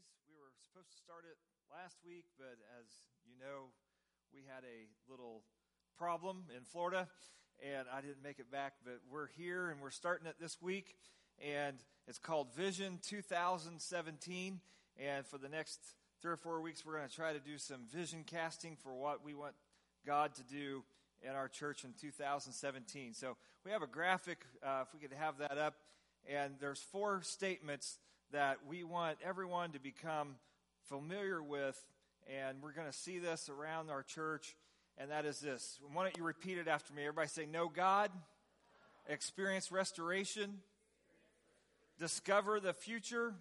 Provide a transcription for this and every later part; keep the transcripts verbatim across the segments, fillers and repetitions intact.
series. We were supposed to start it last week, but as you know, we had a little problem in Florida, and I didn't make it back, but we're here, and we're starting it this week, and it's called Vision two thousand seventeen, and for the next three or four weeks, we're going to try to do some vision casting for what we want God to do in our church in two thousand seventeen. So we have a graphic, uh, if we could have that up, and there's four statements that we want everyone to become familiar with, and we're going to see this around our church, and that is this. Why don't you repeat it after me? Everybody say, know God, experience restoration, discover the future,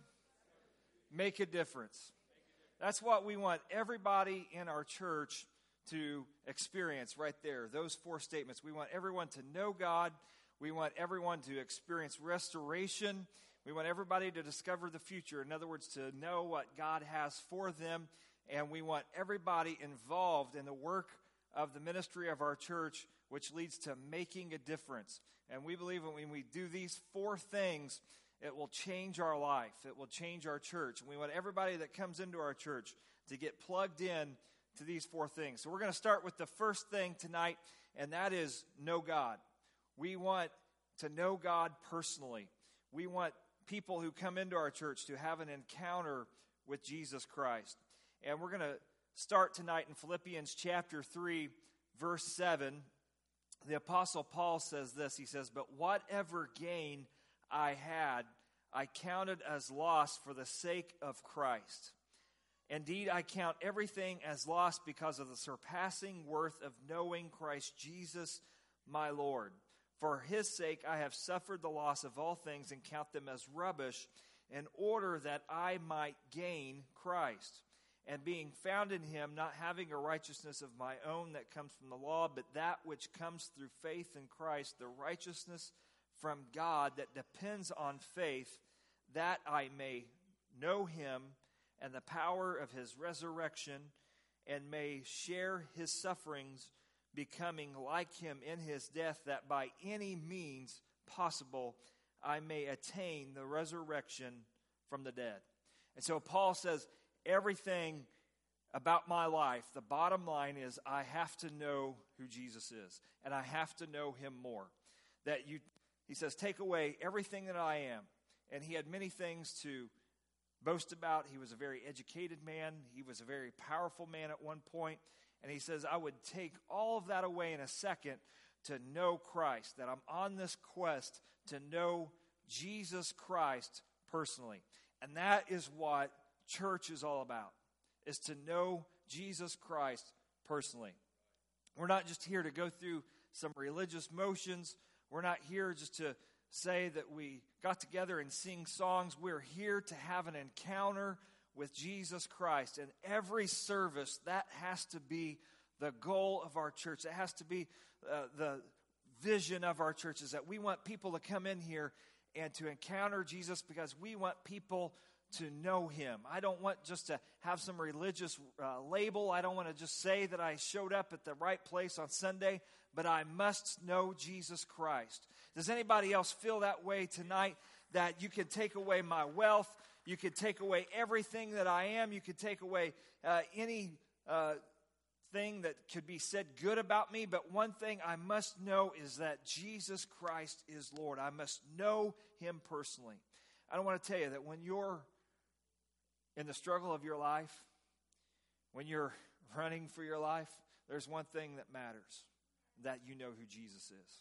make a difference. That's what we want everybody in our church to experience right there, those four statements. We want everyone to know God. We want everyone to experience restoration. We want everybody to discover the future. In other words, to know what God has for them. And we want everybody involved in the work of the ministry of our church, which leads to making a difference. And we believe that when we do these four things, it will change our life. It will change our church. And we want everybody that comes into our church to get plugged in to these four things. So we're going to start with the first thing tonight, and that is know God. We want to know God personally. We want people who come into our church to have an encounter with Jesus Christ. And we're going to start tonight in Philippians chapter three, verse seven. The Apostle Paul says this. He says, "But whatever gain I had, I counted as loss for the sake of Christ. Indeed, I count everything as loss because of the surpassing worth of knowing Christ Jesus, my Lord. For his sake I have suffered the loss of all things and count them as rubbish, in order that I might gain Christ, and being found in him, not having a righteousness of my own that comes from the law, but that which comes through faith in Christ, the righteousness from God that depends on faith, that I may know him and the power of his resurrection, and may share his sufferings, becoming like him in his death, that by any means possible I may attain the resurrection from the dead." And so Paul says, everything about my life, the bottom line is I have to know who Jesus is, and I have to know him more. That you, he says, take away everything that I am. And he had many things to boast about. He was a very educated man. He was a very powerful man at one point. And he says, I would take all of that away in a second to know Christ, that I'm on this quest to know Jesus Christ personally. And that is what church is all about, is to know Jesus Christ personally. We're not just here to go through some religious motions. We're not here just to say that we got together and sing songs. We're here to have an encounter with Jesus Christ. And every service, that has to be the goal of our church. That has to be uh, the vision of our church, is that we want people to come in here and to encounter Jesus because we want people to know him. I don't want just to have some religious uh, label. I don't want to just say that I showed up at the right place on Sunday, but I must know Jesus Christ. Does anybody else feel that way tonight? That you can take away my wealth, you could take away everything that I am, you could take away uh, any uh, thing that could be said good about me, but one thing I must know is that Jesus Christ is Lord. I must know him personally. I don't want to tell you that when you're in the struggle of your life, when you're running for your life, there's one thing that matters, that you know who Jesus is.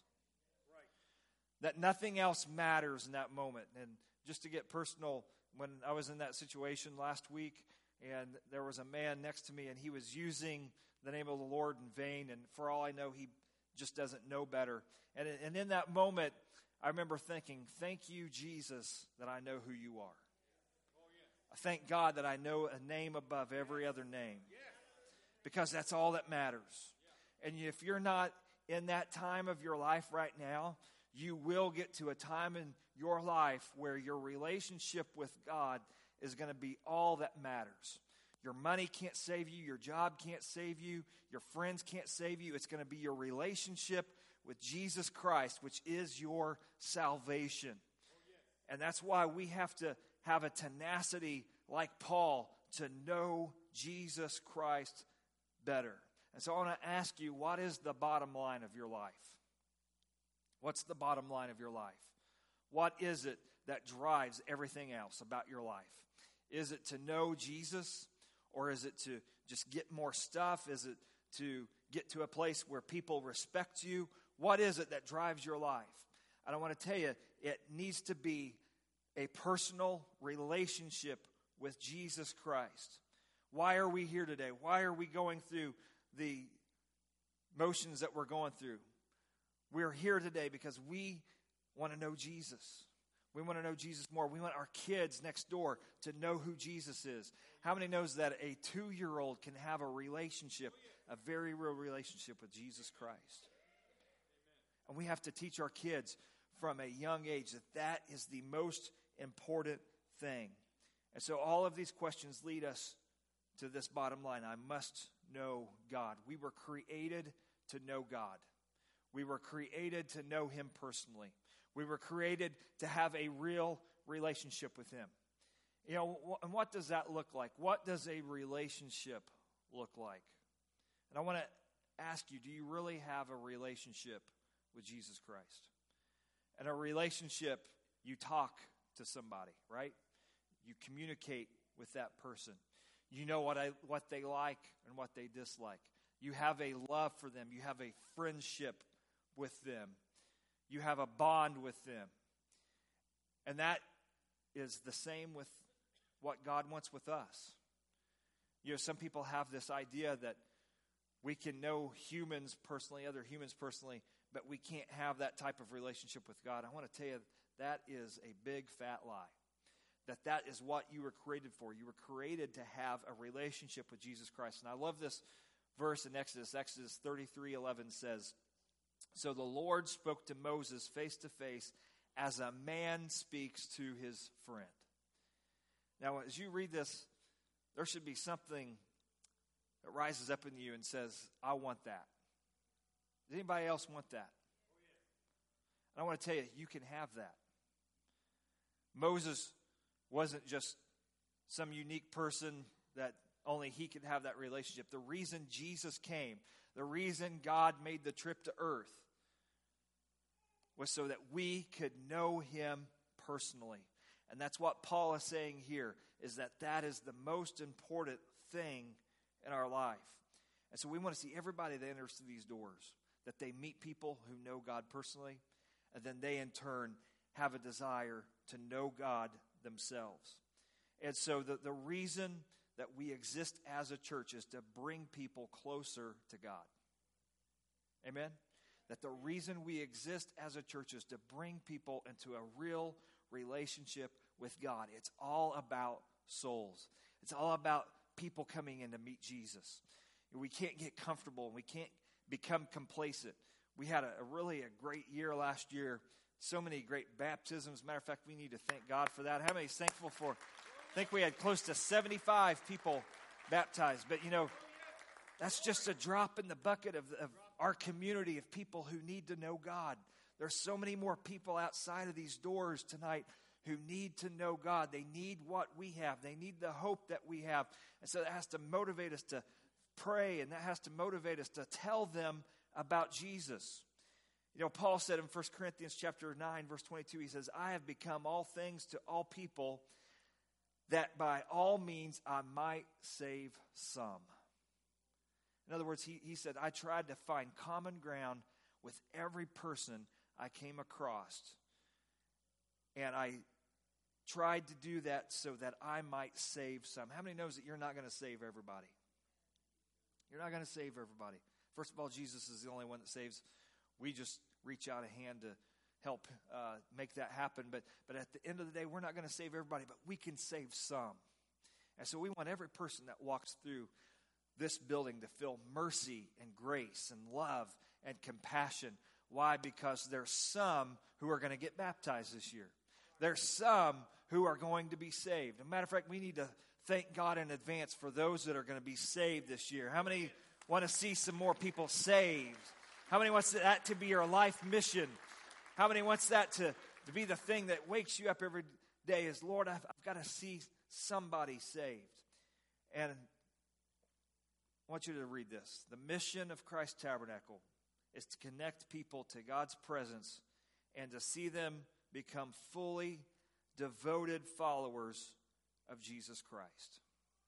That nothing else matters in that moment. And just to get personal, when I was in that situation last week, and there was a man next to me, and he was using the name of the Lord in vain, and for all I know, he just doesn't know better. And, and in that moment, I remember thinking, thank you, Jesus, that I know who you are. I thank God that I know a name above every other name, because that's all that matters. And if you're not in that time of your life right now, you will get to a time in your life where your relationship with God is going to be all that matters. Your money can't save you. Your job can't save you. Your friends can't save you. It's going to be your relationship with Jesus Christ, which is your salvation. And that's why we have to have a tenacity like Paul to know Jesus Christ better. And so I want to ask you, what is the bottom line of your life? What's the bottom line of your life? What is it that drives everything else about your life? Is it to know Jesus, or is it to just get more stuff? Is it to get to a place where people respect you? What is it that drives your life? And I want to tell you, it needs to be a personal relationship with Jesus Christ. Why are we here today? Why are we going through the motions that we're going through? We're here today because we want to know Jesus. We want to know Jesus more. We want our kids next door to know who Jesus is. How many knows that a two-year-old can have a relationship, a very real relationship with Jesus Christ? And we have to teach our kids from a young age that that is the most important thing. And so all of these questions lead us to this bottom line. I must know God. We were created to know God. We were created to know Him personally. We were created to have a real relationship with Him. You know, and what does that look like? What does a relationship look like? And I want to ask you, do you really have a relationship with Jesus Christ? And a relationship, you talk to somebody, right? You communicate with that person. You know what I what they like and what they dislike. You have a love for them. You have a friendship with them. You have a bond with them. And that is the same with what God wants with us. You know, some people have this idea that we can know humans personally, other humans personally, but we can't have that type of relationship with God. I want to tell you, that is a big fat lie. That that is what you were created for. You were created to have a relationship with Jesus Christ. And I love this verse in Exodus. Exodus thirty-three eleven says, "So the Lord spoke to Moses face to face as a man speaks to his friend." Now, as you read this, there should be something that rises up in you and says, I want that. Does anybody else want that? And I want to tell you, you can have that. Moses wasn't just some unique person that only he could have that relationship. The reason Jesus came, the reason God made the trip to earth, was so that we could know Him personally. And that's what Paul is saying here, is that that is the most important thing in our life. And so we want to see everybody that enters through these doors, that they meet people who know God personally, and then they in turn have a desire to know God themselves. And so the, the reason that we exist as a church is to bring people closer to God. Amen? That the reason we exist as a church is to bring people into a real relationship with God. It's all about souls. It's all about people coming in to meet Jesus. We can't get comfortable and we can't become complacent. We had a, a really a great year last year. So many great baptisms. Matter of fact, we need to thank God for that. How many is thankful for? I think we had close to seventy-five people baptized. But you know, that's just a drop in the bucket of, of our community of people who need to know God. There's so many more people outside of these doors tonight who need to know God. They need what we have. They need the hope that we have. And so that has to motivate us to pray, and that has to motivate us to tell them about Jesus. You know, Paul said in First Corinthians chapter nine, verse twenty-two, he says, I have become all things to all people, that by all means I might save some. In other words, he, he said, I tried to find common ground with every person I came across. And I tried to do that so that I might save some. How many knows that you're not going to save everybody? You're not going to save everybody. First of all, Jesus is the only one that saves. We just reach out a hand to help uh, make that happen. But, but at the end of the day, we're not going to save everybody, but we can save some. And so we want every person that walks through this building to feel mercy and grace and love and compassion. Why? Because there's some who are going to get baptized this year. There's some who are going to be saved. As a matter of fact, we need to thank God in advance for those that are going to be saved this year. How many want to see some more people saved? How many wants that to be your life mission? How many wants that to, to be the thing that wakes you up every day is, Lord, I've, I've got to see somebody saved. And I want you to read this. The mission of Christ Tabernacle is to connect people to God's presence and to see them become fully devoted followers of Jesus Christ.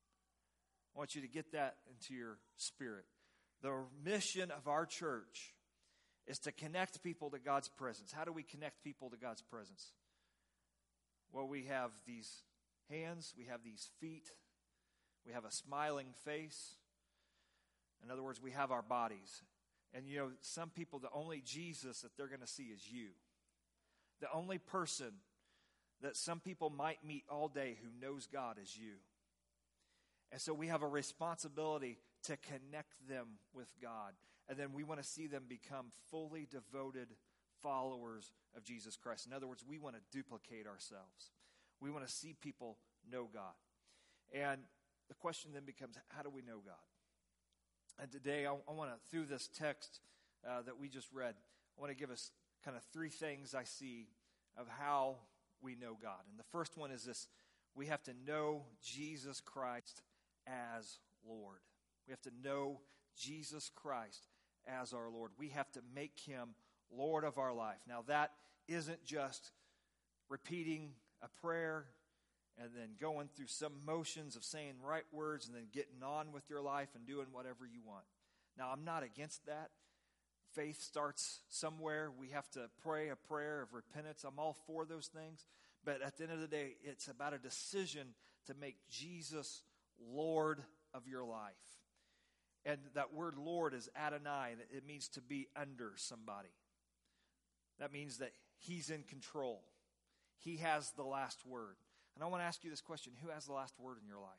I want you to get that into your spirit. The mission of our church is to connect people to God's presence. How do we connect people to God's presence? Well, we have these hands, we have these feet, we have a smiling face. In other words, we have our bodies. And you know, some people, the only Jesus that they're going to see is you. The only person that some people might meet all day who knows God is you. And so we have a responsibility to connect them with God. And then we want to see them become fully devoted followers of Jesus Christ. In other words, we want to duplicate ourselves. We want to see people know God. And the question then becomes, how do we know God? And today, I, I want to, through this text uh, that we just read, I want to give us kind of three things I see of how we know God. And the first one is this: we have to know Jesus Christ as Lord. We have to know Jesus Christ as our Lord. We have to make him Lord of our life. Now, that isn't just repeating a prayer and then going through some motions of saying right words and then getting on with your life and doing whatever you want. Now, I'm not against that. Faith starts somewhere. We have to pray a prayer of repentance. I'm all for those things. But at the end of the day, it's about a decision to make Jesus Lord of your life. And that word Lord is Adonai. It means to be under somebody. That means that he's in control. He has the last word. And I want to ask you this question: who has the last word in your life?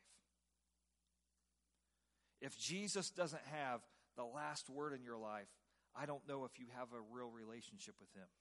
If Jesus doesn't have the last word in your life, I don't know if you have a real relationship with him.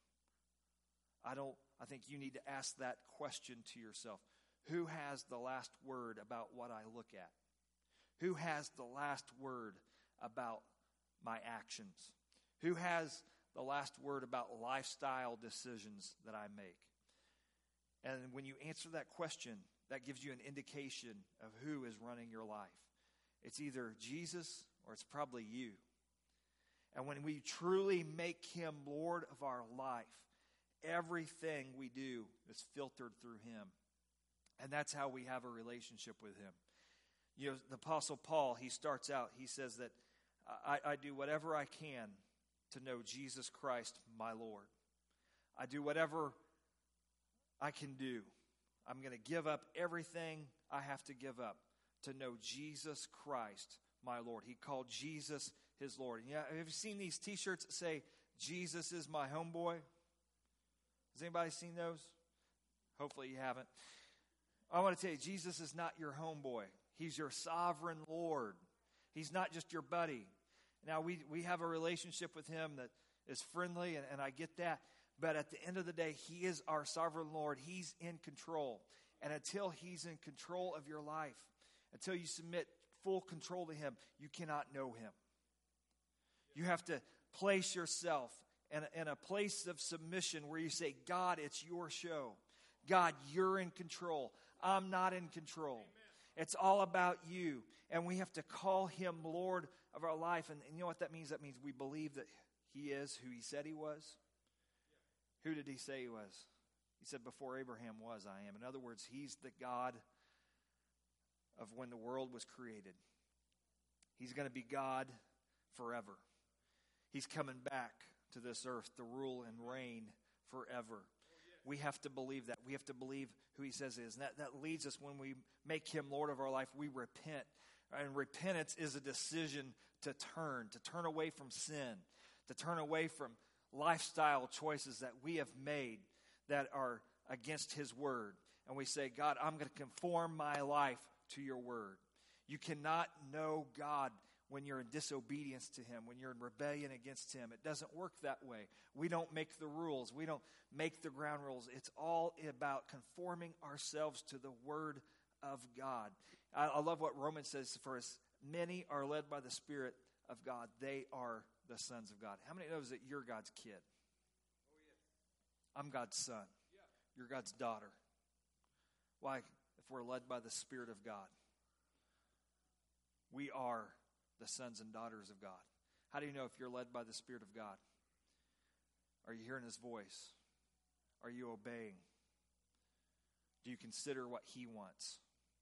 I don't, I think you need to ask that question to yourself. Who has the last word about what I look at? Who has the last word about my actions? Who has the last word about lifestyle decisions that I make? And when you answer that question, that gives you an indication of who is running your life. It's either Jesus or it's probably you. And when we truly make him Lord of our life, everything we do is filtered through him. And that's how we have a relationship with him. You know, the Apostle Paul, he starts out, he says that I, I do whatever I can to know Jesus Christ, my Lord. I do whatever I can do. I'm going to give up everything I have to give up to know Jesus Christ, my Lord. He called Jesus his Lord. And yeah, have you seen these t-shirts that say, Jesus is my homeboy? Has anybody seen those? Hopefully you haven't. I want to tell you, Jesus is not your homeboy. He's your sovereign Lord. He's not just your buddy. Now, we, we have a relationship with him that is friendly, and, and I get that. But at the end of the day, he is our sovereign Lord. He's in control. And until he's in control of your life, until you submit full control to him, you cannot know him. You have to place yourself in a, in a place of submission where you say, God, it's your show. God, you're in control. I'm not in control. Amen. It's all about you. And we have to call him Lord of our life. And, and you know what that means? That means we believe that he is who he said he was. Yeah. Who did he say he was? He said, before Abraham was, I am. In other words, he's the God of when the world was created. He's going to be God forever. He's coming back to this earth to rule and reign forever. We have to believe that. We have to believe who he says is. And that, that leads us, when we make him Lord of our life, we repent. And repentance is a decision to turn, to turn away from sin, to turn away from lifestyle choices that we have made that are against his word. And we say, God, I'm going to conform my life to your word. You cannot know God when you're in disobedience to him, when you're in rebellion against him. It doesn't work that way. We don't make the rules. We don't make the ground rules. It's all about conforming ourselves to the word of God. I, I love what Romans says, for as many are led by the Spirit of God, they are the sons of God. How many knows that you're God's kid? I'm God's son. You're God's daughter. Why? we're led by the Spirit of God. We are the sons and daughters of God. How do you know if you're led by the Spirit of God? Are you hearing His voice? Are you obeying? Do you consider what He wants?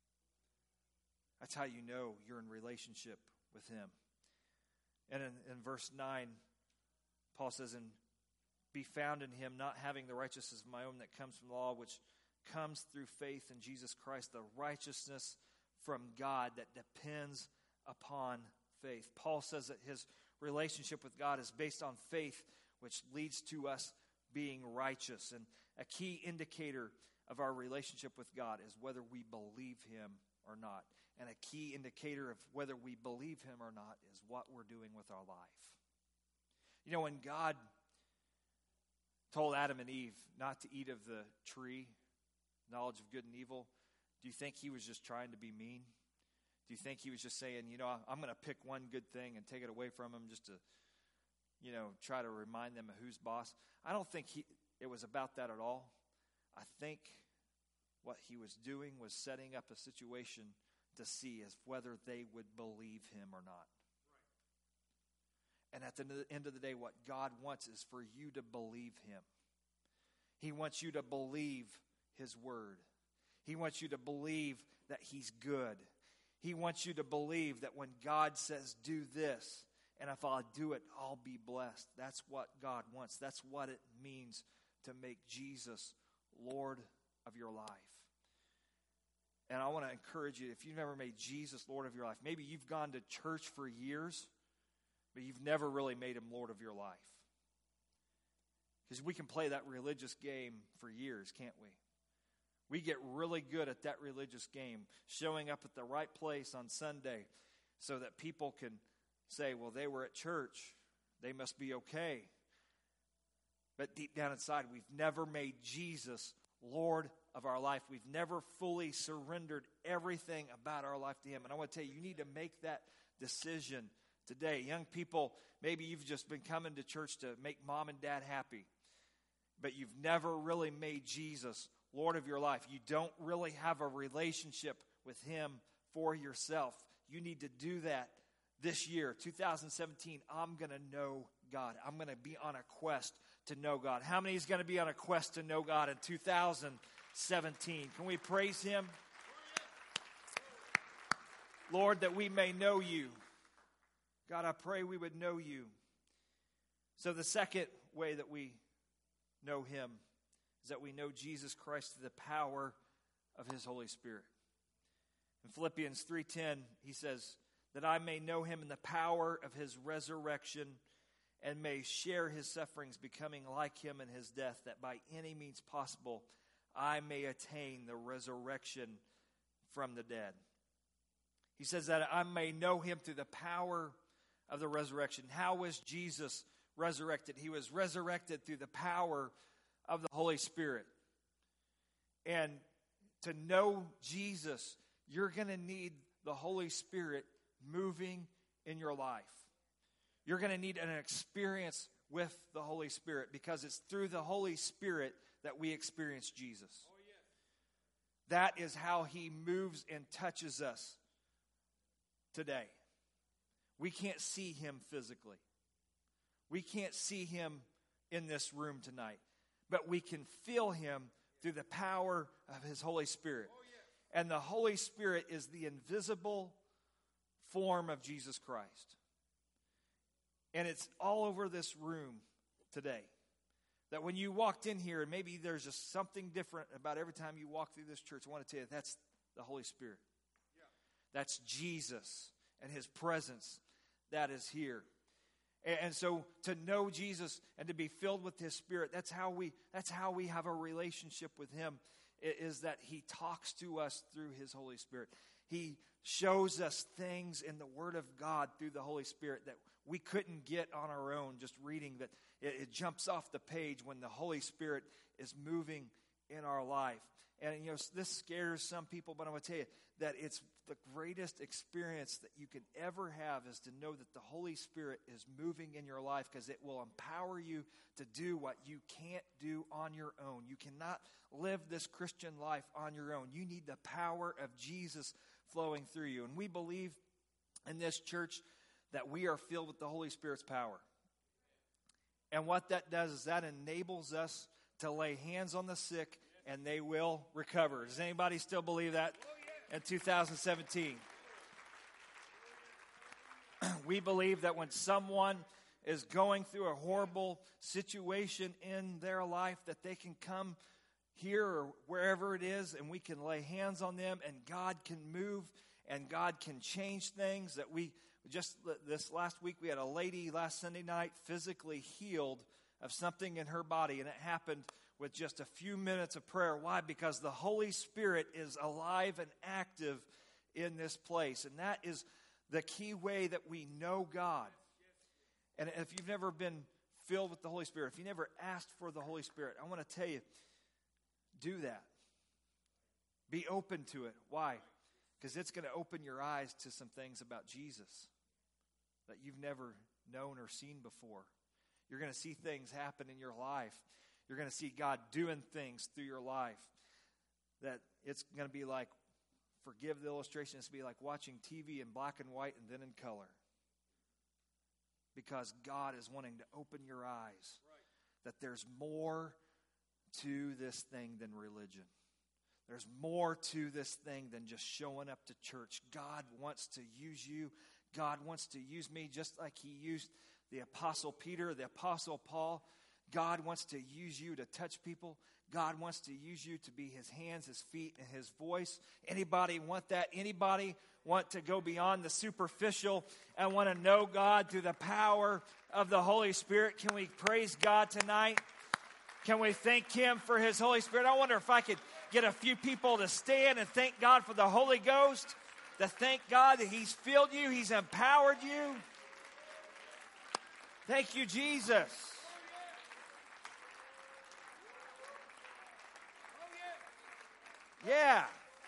That's how you know you're in relationship with Him. And in, in verse nine, Paul says, and be found in Him, not having the righteousness of my own that comes from the law, which comes through faith in Jesus Christ, the righteousness from God that depends upon faith. Paul says that his relationship with God is based on faith, which leads to us being righteous. And a key indicator of our relationship with God is whether we believe Him or not. And a key indicator of whether we believe Him or not is what we're doing with our life. You know, when God told Adam and Eve not to eat of the tree, knowledge of good and evil, do you think He was just trying to be mean? Do you think He was just saying, you know, I'm going to pick one good thing and take it away from them just to, you know, try to remind them of who's boss? I don't think he, it was about that at all. I think what He was doing was setting up a situation to see as whether they would believe Him or not. Right. And at the end of the day, what God wants is for you to believe Him. He wants you to believe His word. He wants you to believe that He's good. He wants you to believe that when God says, do this, and if I'll do it, I'll be blessed. That's what God wants. That's what it means to make Jesus Lord of your life. And I want to encourage you, if you've never made Jesus Lord of your life, maybe you've gone to church for years, but you've never really made Him Lord of your life. Because we can play that religious game for years, can't we? We get really good at that religious game, showing up at the right place on Sunday so that people can say, well, they were at church. They must be okay. But deep down inside, we've never made Jesus Lord of our life. We've never fully surrendered everything about our life to Him. And I want to tell you, you need to make that decision today. Young people, maybe you've just been coming to church to make mom and dad happy, but you've never really made Jesus Lord of your life. You don't really have a relationship with Him for yourself. You need to do that this year, two thousand seventeen. I'm going to know God. I'm going to be on a quest to know God. How many is going to be on a quest to know God in two thousand seventeen? Can we praise Him? Lord, that we may know You. God, I pray we would know You. So the second way that we know Him is that we know Jesus Christ through the power of His Holy Spirit. In Philippians three ten, he says, that I may know Him in the power of His resurrection and may share His sufferings, becoming like Him in His death, that by any means possible I may attain the resurrection from the dead. He says that I may know Him through the power of the resurrection. How was Jesus resurrected? He was resurrected through the power of the Holy Spirit. And to know Jesus, you're going to need the Holy Spirit moving in your life. You're going to need an experience with the Holy Spirit, because it's through the Holy Spirit that we experience Jesus. Oh, yes. That is how He moves and touches us today. We can't see Him physically. We can't see Him in this room tonight, but we can feel Him through the power of His Holy Spirit. Oh, yes. And the Holy Spirit is the invisible form of Jesus Christ. And it's all over this room today. That when you walked in here, and maybe there's just something different about every time you walk through this church, I want to tell you, that's the Holy Spirit. Yeah. That's Jesus and His presence that is here. And, and so to know Jesus and to be filled with His Spirit, that's how we that's how we have a relationship with Him, is that He talks to us through His Holy Spirit. He shows us things in the Word of God through the Holy Spirit that we couldn't get on our own just reading, that it, it jumps off the page when the Holy Spirit is moving in our life. And, you know, this scares some people, but I'm going to tell you that it's the greatest experience that you could ever have is to know that the Holy Spirit is moving in your life, because it will empower you to do what you can't do on your own. You cannot live this Christian life on your own. You need the power of Jesus flowing through you. And we believe in this church that we are filled with the Holy Spirit's power. And what that does is that enables us to lay hands on the sick and they will recover. Does anybody still believe that in two thousand seventeen? We believe that when someone is going through a horrible situation in their life, that they can come here or wherever it is, and we can lay hands on them, and God can move, and God can change things. That we just this last week we had a lady last Sunday night physically healed of something in her body, and it happened with just a few minutes of prayer. Why? Because the Holy Spirit is alive and active in this place. And that is the key way that we know God. And if you've never been filled with the Holy Spirit, if you never asked for the Holy Spirit, I want to tell you, do that. Be open to it. Why? Because it's going to open your eyes to some things about Jesus that you've never known or seen before. You're going to see things happen in your life. You're going to see God doing things through your life that it's going to be like, forgive the illustration, it's going to be like watching T V in black and white and then in color. Because God is wanting to open your eyes that there's more to this thing than religion. There's more to this thing than just showing up to church. God wants to use you. God wants to use me just like he used the Apostle Peter, the Apostle Paul. God wants to use you to touch people. God wants to use you to be his hands, his feet, and his voice. Anybody want that? Anybody want to go beyond the superficial and want to know God through the power of the Holy Spirit? Can we praise God tonight? Can we thank him for his Holy Spirit? I wonder if I could get a few people to stand and thank God for the Holy Ghost, to thank God that he's filled you, he's empowered you. Thank you, Jesus. Yeah.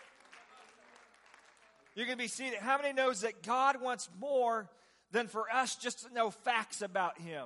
You can be seated. How many knows that God wants more than for us just to know facts about him?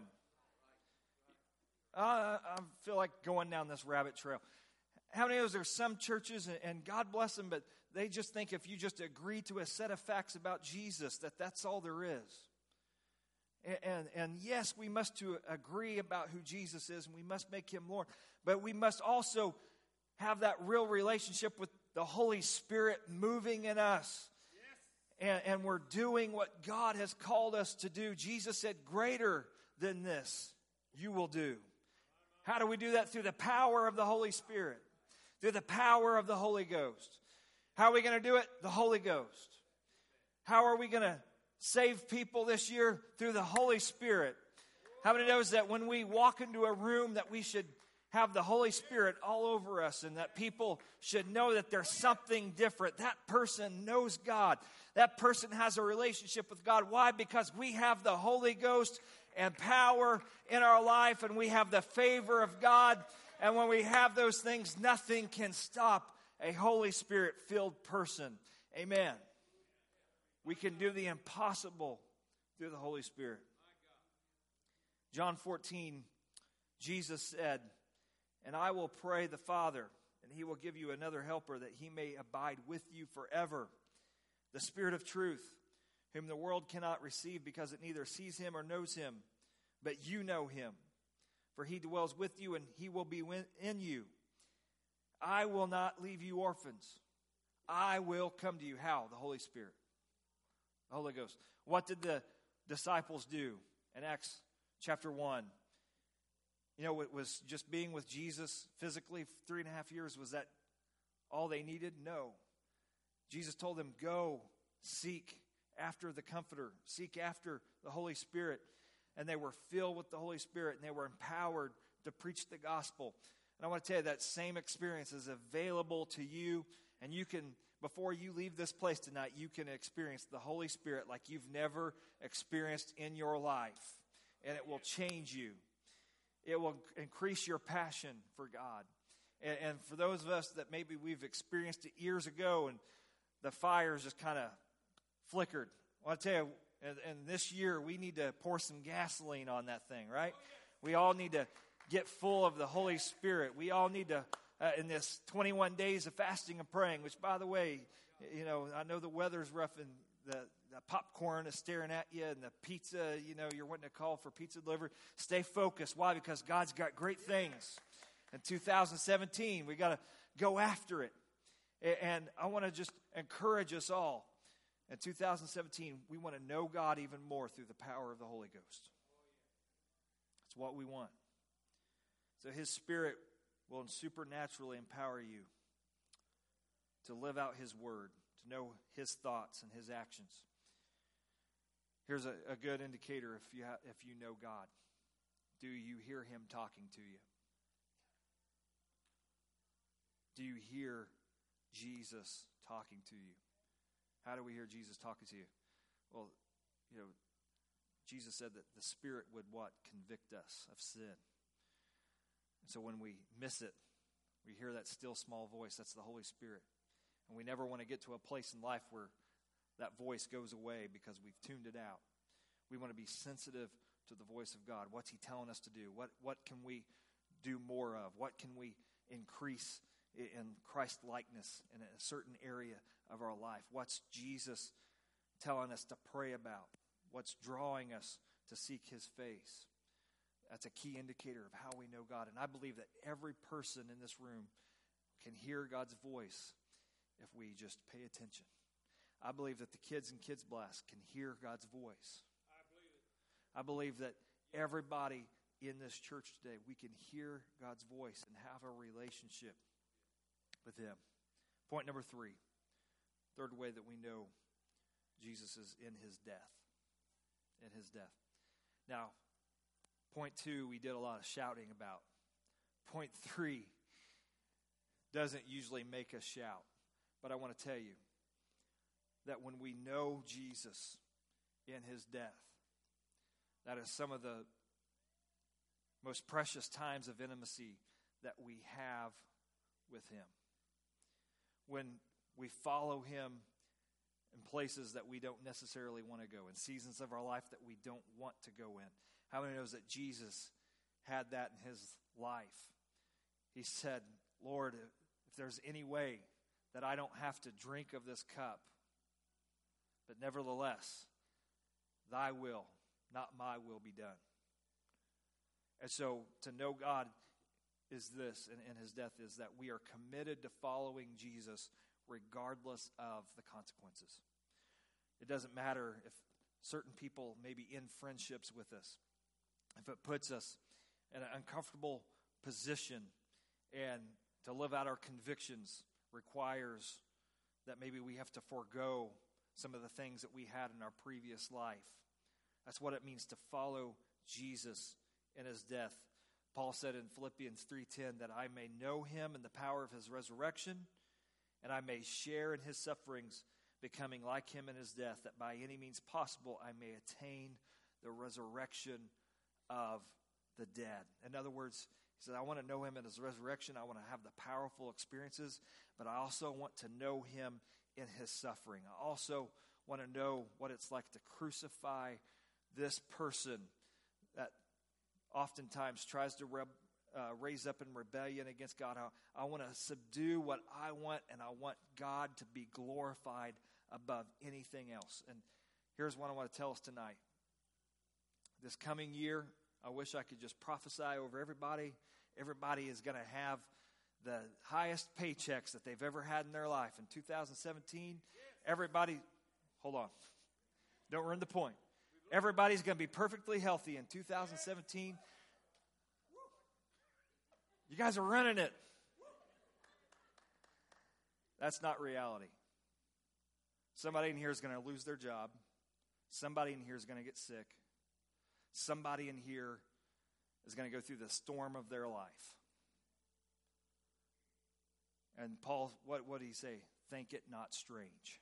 Uh, I feel like going down this rabbit trail. How many knows there's some churches, and, and God bless them, but they just think if you just agree to a set of facts about Jesus, that that's all there is. And, and, and yes, we must to agree about who Jesus is, and we must make him Lord, but we must also have that real relationship with the Holy Spirit moving in us. Yes. And, and we're doing what God has called us to do. Jesus said, greater than this you will do. How do we do that? Through the power of the Holy Spirit. Through the power of the Holy Ghost. How are we going to do it? The Holy Ghost. How are we going to save people this year? Through the Holy Spirit. How many knows that when we walk into a room that we should have the Holy Spirit all over us, and that people should know that there's something different. That person knows God. That person has a relationship with God. Why? Because we have the Holy Ghost and power in our life, and we have the favor of God. And when we have those things, nothing can stop a Holy Spirit-filled person. Amen. We can do the impossible through the Holy Spirit. John fourteen, Jesus said, and I will pray the Father, and he will give you another helper, that he may abide with you forever. The Spirit of truth, whom the world cannot receive, because it neither sees him or knows him. But you know him, for he dwells with you, and he will be in you. I will not leave you orphans. I will come to you. How? The Holy Spirit. The Holy Ghost. What did the disciples do in Acts chapter one? You know, it was just being with Jesus physically for three and a half years. Was that all they needed? No. Jesus told them, go seek after the Comforter. Seek after the Holy Spirit. And they were filled with the Holy Spirit, and they were empowered to preach the gospel. And I want to tell you that same experience is available to you. And you can, before you leave this place tonight, you can experience the Holy Spirit like you've never experienced in your life. And it will change you. It will increase your passion for God. And, and for those of us that maybe we've experienced it years ago and the fires just kind of flickered, well, I tell you, and, and this year we need to pour some gasoline on that thing, right? We all need to get full of the Holy Spirit. We all need to, uh, in this twenty-one days of fasting and praying, which, by the way, you know, I know the weather's rough and the, the popcorn is staring at you and the pizza, you know, you're wanting to call for pizza delivery. Stay focused. Why? Because God's got great things. In two thousand seventeen, we got to go after it. And I want to just encourage us all. In two thousand seventeen, we want to know God even more through the power of the Holy Ghost. That's what we want. So His Spirit will supernaturally empower you to live out His Word, to know His thoughts and His actions. Here's a, a good indicator if you ha- if you know God. Do you hear Him talking to you? Do you hear Jesus talking to you? How do we hear Jesus talking to you? Well, you know, Jesus said that the Spirit would what? Convict us of sin. And so when we miss it, we hear that still small voice. That's the Holy Spirit. And we never want to get to a place in life where that voice goes away because we've tuned it out. We want to be sensitive to the voice of God. What's He telling us to do? What, what can we do more of? What can we increase in Christ likeness in a certain area of our life? What's Jesus telling us to pray about? What's drawing us to seek His face? That's a key indicator of how we know God. And I believe that every person in this room can hear God's voice if we just pay attention. I believe that the kids in Kids Blast can hear God's voice. I believe it. I believe that everybody in this church today, we can hear God's voice and have a relationship with Him. Point number three. Third way that we know Jesus is in His death. In His death. Now, point two, we did a lot of shouting about. Point three doesn't usually make us shout. But I want to tell you that when we know Jesus in His death, that is some of the most precious times of intimacy that we have with Him. When we follow Him in places that we don't necessarily want to go, in seasons of our life that we don't want to go in. How many knows that Jesus had that in His life? He said, Lord, if there's any way that I don't have to drink of this cup, but nevertheless, Thy will, not my will, be done. And so to know God is this, and in His death, is that we are committed to following Jesus regardless of the consequences. It doesn't matter if certain people may be in friendships with us, if it puts us in an uncomfortable position, and to live out our convictions requires that maybe we have to forego some of the things that we had in our previous life. That's what it means to follow Jesus in His death. Paul said in Philippians three ten that I may know Him in the power of His resurrection, and I may share in His sufferings, becoming like Him in His death, that by any means possible I may attain the resurrection of the dead. In other words, he said, I want to know Him in His resurrection. I want to have the powerful experiences, but I also want to know Him in His suffering. I also want to know what it's like to crucify this person that oftentimes tries to reb, uh, raise up in rebellion against God. I, I want to subdue what I want, and I want God to be glorified above anything else. And here's what I want to tell us tonight. This coming year, I wish I could just prophesy over everybody. Everybody is going to have the highest paychecks that they've ever had in their life. In two thousand seventeen, everybody, hold on, don't ruin the point. Everybody's going to be perfectly healthy in two thousand seventeen. You guys are running it. That's not reality. Somebody in here is going to lose their job. Somebody in here is going to get sick. Somebody in here is going to go through the storm of their life. And Paul, what, what did he say? Think it not strange.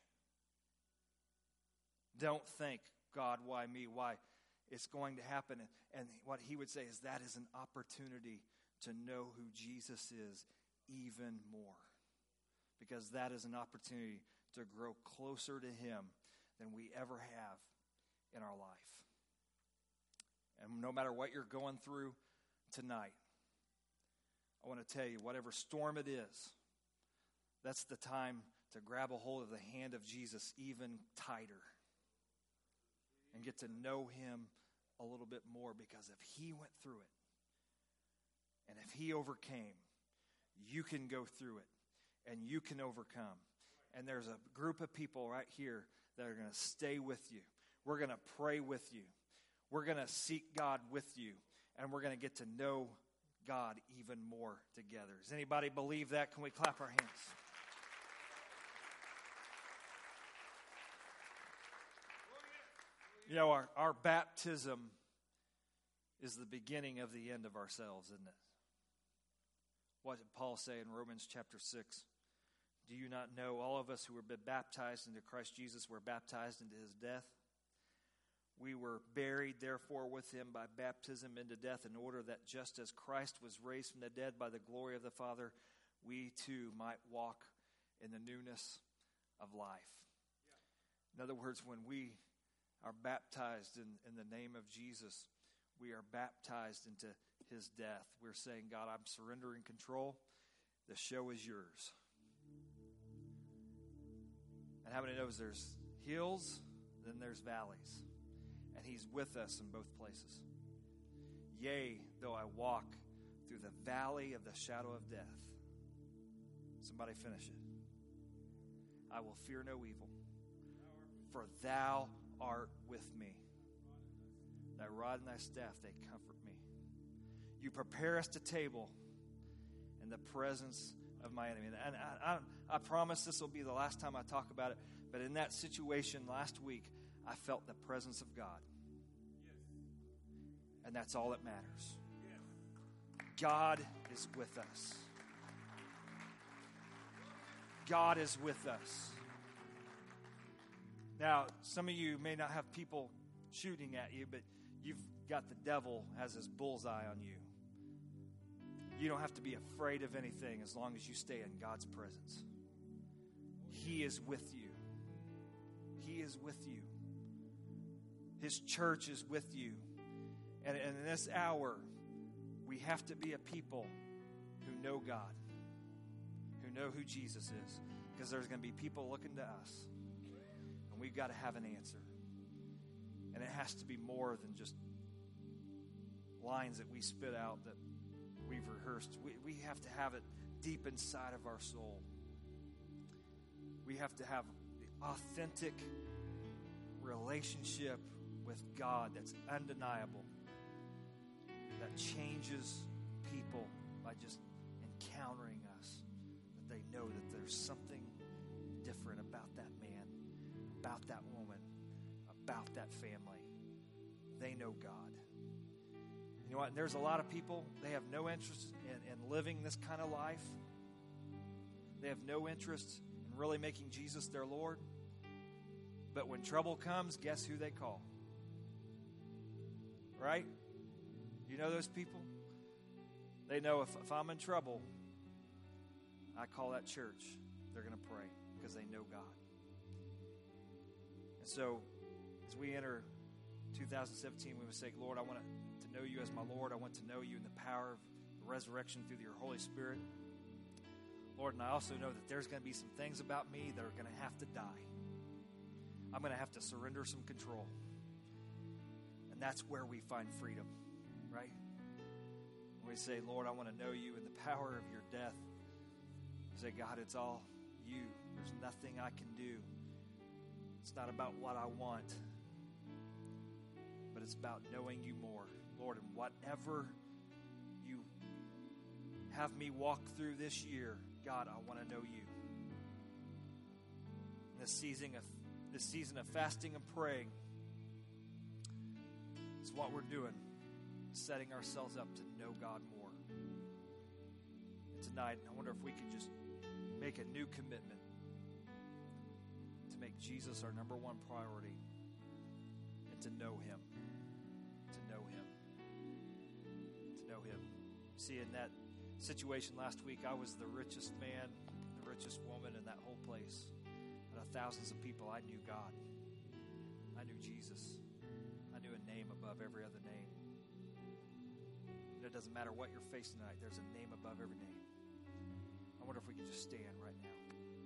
Don't think, God, why me? Why? It's going to happen. And what he would say is that is an opportunity to know who Jesus is even more. Because that is an opportunity to grow closer to Him than we ever have in our life. And no matter what you're going through tonight, I want to tell you, whatever storm it is, that's the time to grab a hold of the hand of Jesus even tighter and get to know Him a little bit more, because if He went through it and if He overcame, you can go through it and you can overcome. And there's a group of people right here that are going to stay with you. We're going to pray with you. We're going to seek God with you, and we're going to get to know God even more together. Does anybody believe that? Can we clap our hands? You know, our, our baptism is the beginning of the end of ourselves, isn't it? What did Paul say in Romans chapter six? Do you not know all of us who were baptized into Christ Jesus were baptized into His death? We were buried, therefore, with Him by baptism into death, in order that just as Christ was raised from the dead by the glory of the Father, we too might walk in the newness of life. In other words, when we are baptized in, in the name of Jesus, we are baptized into His death. We're saying, God, I'm surrendering control. The show is yours. And how many knows there's hills, then there's valleys. And He's with us in both places. Yea, though I walk through the valley of the shadow of death. Somebody finish it. I will fear no evil, for Thou art with me. Thy rod and Thy staff, they comfort me. You prepare us a table in the presence of my enemy. And I, I, I promise this will be the last time I talk about it, but in that situation last week, I felt the presence of God. And that's all that matters. God is with us. God is with us. Now, some of you may not have people shooting at you, but you've got the devil as his bullseye on you. You don't have to be afraid of anything as long as you stay in God's presence. He is with you. He is with you. His church is with you. And in this hour, we have to be a people who know God, who know who Jesus is, because there's going to be people looking to us, and we've got to have an answer. And it has to be more than just lines that we spit out that we've rehearsed. We, we have to have it deep inside of our soul. We have to have the authentic relationship with God that's undeniable, that changes people by just encountering us, that they know that there's something different about that man, about that woman, about that family. They know God. You know what? And there's a lot of people, they have no interest in, in living this kind of life. They have no interest in really making Jesus their Lord. But when trouble comes, guess who they call? Right? You know those people? They know if, if I'm in trouble, I call that church. They're going to pray because they know God. And so, as we enter two thousand seventeen, we would say, Lord, I want to, to know you as my Lord. I want to know you in the power of the resurrection through your Holy Spirit. Lord, and I also know that there's going to be some things about me that are going to have to die. I'm going to have to surrender some control. And that's where we find freedom, right? When we say, Lord, I want to know you in the power of your death. We say, God, it's all you. There's nothing I can do. It's not about what I want, but it's about knowing you more. Lord, and whatever you have me walk through this year, God, I want to know you. In this season of, this season of fasting and praying is what we're doing, setting ourselves up to know God more. And tonight, I wonder if we could just make a new commitment to make Jesus our number one priority and to know him. To know him. To know him. See, in that situation last week. I was the richest man, the richest woman in that whole place. Out of thousands of people, I knew God. I knew Jesus. I knew a name above every other name. And it doesn't matter what you're facing tonight, there's a name above every name. I wonder if we could just stand right now.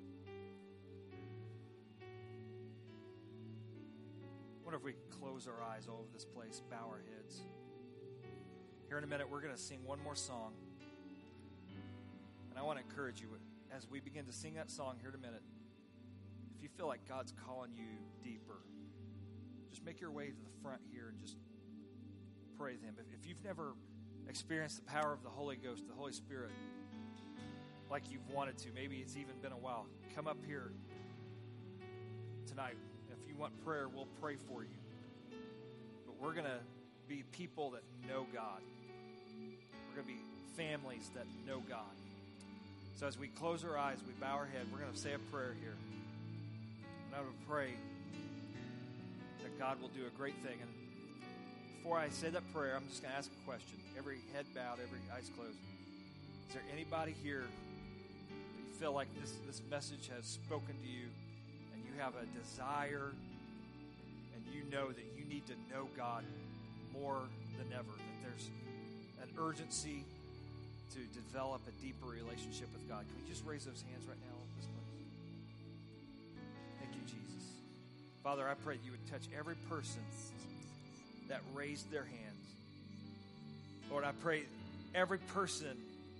I wonder if we could close our eyes all over this place, bow our heads. Here in a minute, we're going to sing one more song. And I want to encourage you, as we begin to sing that song here in a minute, if you feel like God's calling you deeper, just make your way to the front here and just pray to Him. If, if you've never experienced the power of the Holy Ghost, the Holy Spirit, like you've wanted to, maybe it's even been a while, come up here tonight. If you want prayer, we'll pray for you. But we're going to be people that know God. We're going to be families that know God. So as we close our eyes, we bow our head, we're going to say a prayer here. And I would pray that God will do a great thing. And before I say that prayer, I'm just going to ask a question. Every head bowed, every eyes closed. Is there anybody here that you feel like this, this message has spoken to you, and you have a desire, and you know that you need to know God more than ever, that there's an urgency to develop a deeper relationship with God? Can we just raise those hands right now in this place? Thank you, Jesus. Father, I pray that you would touch every person that raised their hands. Lord, I pray every person,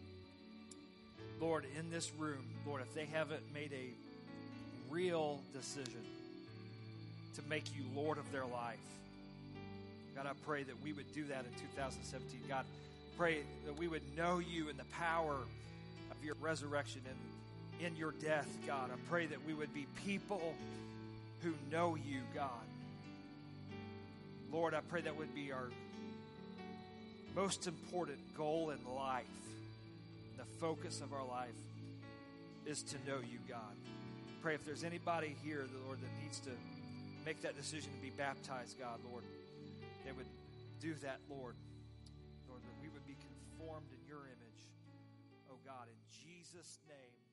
Lord, in this room, Lord, if they haven't made a real decision to make you Lord of their life, God, I pray that we would do that in two thousand seventeen. God, pray that we would know you in the power of your resurrection and in your death, God. I pray that we would be people who know you, God. Lord, I pray that would be our most important goal in life. The focus of our life is to know you, God. Pray if there's anybody here, Lord, that needs to make that decision to be baptized, God, Lord, they would do that, Lord. Lord, that we would be conformed in your image. Oh, God, in Jesus' name.